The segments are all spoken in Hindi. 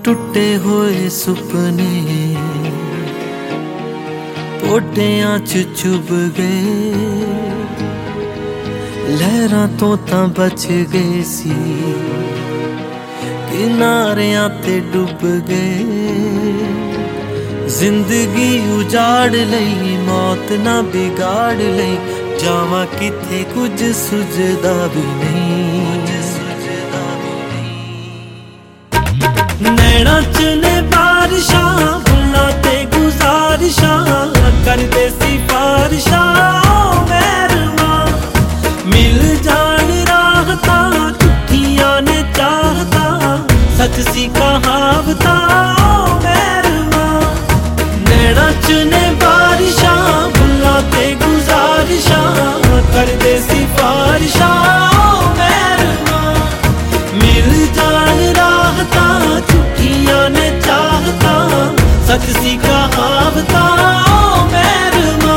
टुटे हुए सुपने पोटियां च चुभ गए, लहरां तो तां बच गए सी, किनारियां ते डुब गए। जिंदगी उजाड़ लई मौत ना बिगाड़ लई, जावां किथे कुछ सुझदा भी नहीं। नैना च ने बारिशां भुल्लां ते गुजारिशां करदे सिफारिशां मैरवा, मिल जान राहतां झूठियां ने चाहतां सच सी कहावतां मैरवा। नैना च ने बारिशां भुल्लां ते गुजारिशां करदे सिफारिशां मैरवा, मिल जान राहतां झूठियां ने चाहतां सच सी कहावतां मैरवा।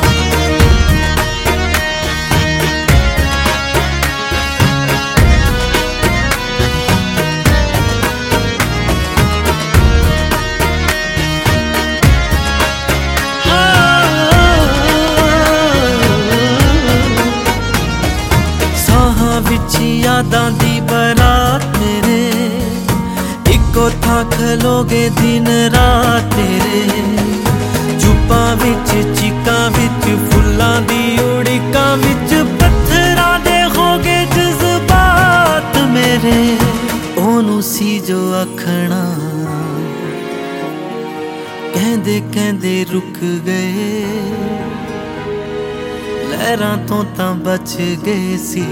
साहां विच यादां दी बरात मेरे, इको था खलोगे दिन रात तेरे। चुप्पां विच चीकां विच फुल्लां दी उड़िकां विच पत्थरां दे होगे जज्बात मेरे। ओनू सी जो आखना कहंदे कहंदे रुक गए, लहरां तो तां बच गए सी,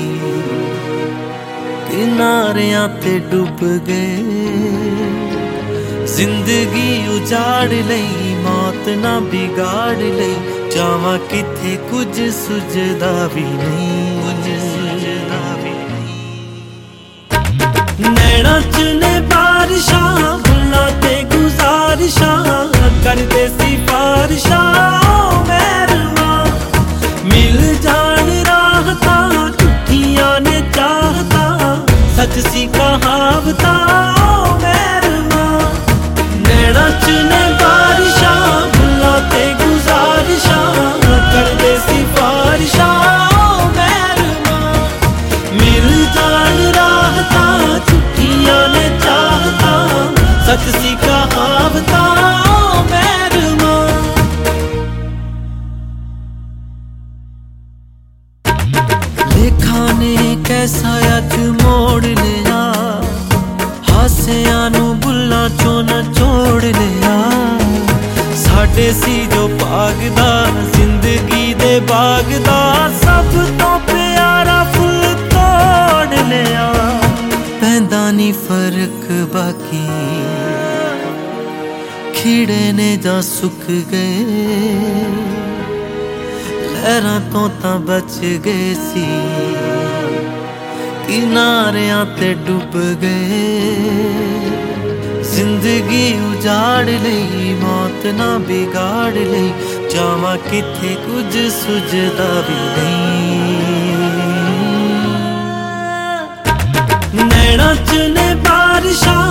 किनारियां ते डुब गए। जिंदगी उजाड़ लई मौत ना बिगाड़ लई, जावां किथे कुछ सुझदा भी नहीं। नैना च ने बारिशां भुल्लां ते गुजारिशां करदे सिफारिशां मैरवा, मिल जान राहतां झूठियां ने चाहतां सच सी कहावतां मैरवा। नैना च ने बारिशां भुल्लां ते गुजारिशां करदे सिफारिशां मैरवा, मिल जान राहतां झूठियां ने चाहतां सच सी कहावतां मैरवा। लेखा ने कैसा अज मोड़ लिया, हासियां नू बुल्लां चों नचोड़ लिया। साडे सी जो भागदा जिंदगी दे बागदा, सब तो प्यारा फुल तोड़ लिया। पैंदा नी फर्क बाकी खिड़े ने जा सुक गए, लहरां तो तां बच गए सी, किनारियां ते डुब गए। जिंदगी उजाड़ लई मौत ना बिगाड़ लई, जावां किथे कुछ सुझदा भी नहीं। नैना च ने बारिशां